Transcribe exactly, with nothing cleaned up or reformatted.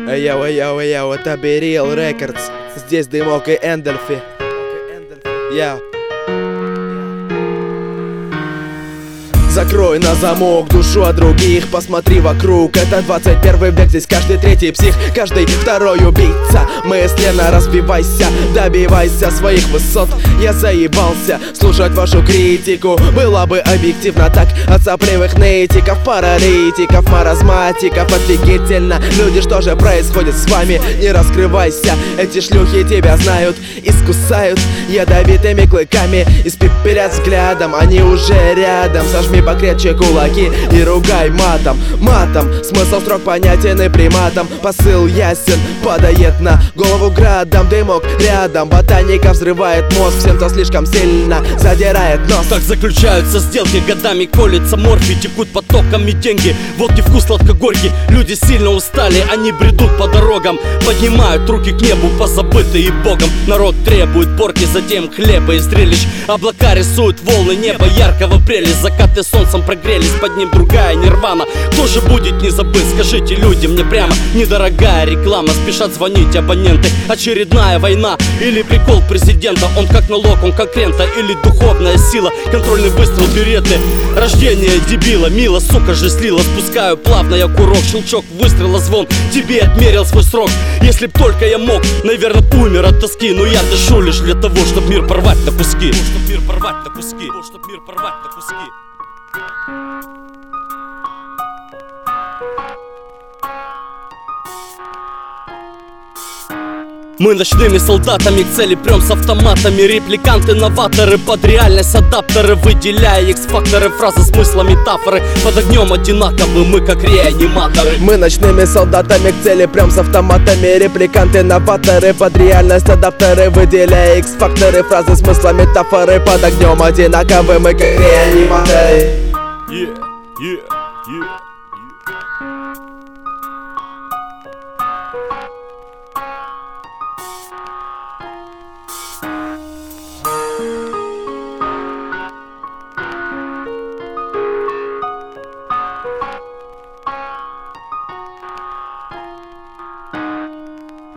Йоу, йоу, йоу, это Берил Рекордс. Здесь Дымок и Эндельфи. Йоу. Закрой на замок душу от других, посмотри вокруг. Это двадцать первый век, здесь каждый третий псих, каждый второй убийца. Мысленно разбивайся, добивайся своих высот. Я заебался слушать вашу критику. Было бы объективно так от сопливых нытиков, паралитиков, маразматиков. Офигительно, люди, что же происходит с вами? Не раскрывайся, эти шлюхи тебя знают, искусают ядовитыми клыками, испепелят взглядом. Они уже рядом, сожми покрепче кулаки и ругай матом. Матом, смысл строк понятен и приматом. Посыл ясен, падает на голову градом. Дымок рядом, ботаника взрывает мозг всем, кто слишком сильно задирает нос. Так заключаются сделки, годами колется морфий, текут потоками деньги, водки вкус сладкогорький. Люди сильно устали, они бредут по дорогам, поднимают руки к небу, позабытые Богом. Народ требует порки, затем хлеба и зрелищ. Облака рисуют волны, небо яркого прелесть. Закаты солнцем прогрелись, под ним другая нирвана. Кто же будет не забыть, скажите люди мне прямо. Недорогая реклама, спешат звонить абоненты. Очередная война или прикол президента. Он как налог, он как рента или духовная сила. Контрольный выстрел, береты, рождение дебила. Мило, сука же слила, спускаю плавно я курок. Щелчок выстрела, звон, тебе отмерил свой срок. Если б только я мог, наверное, умер от тоски. Но я дышу лишь для того, чтоб мир порвать на куски. Чтоб мир порвать на куски. Чтоб мир порвать на куски. Мы ночными солдатами к цели прем с автоматами. Репликанты, новаторы, под реальность адаптеры, выделяя X-факторы, фразы, смысла, метафоры. Под огнем одинаковы мы, как реаниматоры. Мы ночными солдатами к цели прям с автоматами. Репликанты, новаторы, под реальность адаптеры, выделяя X-факторы, фразы, смысла, метафоры. Под огнем одинаковы мы, как реаниматоры. Yeah, yeah, yeah.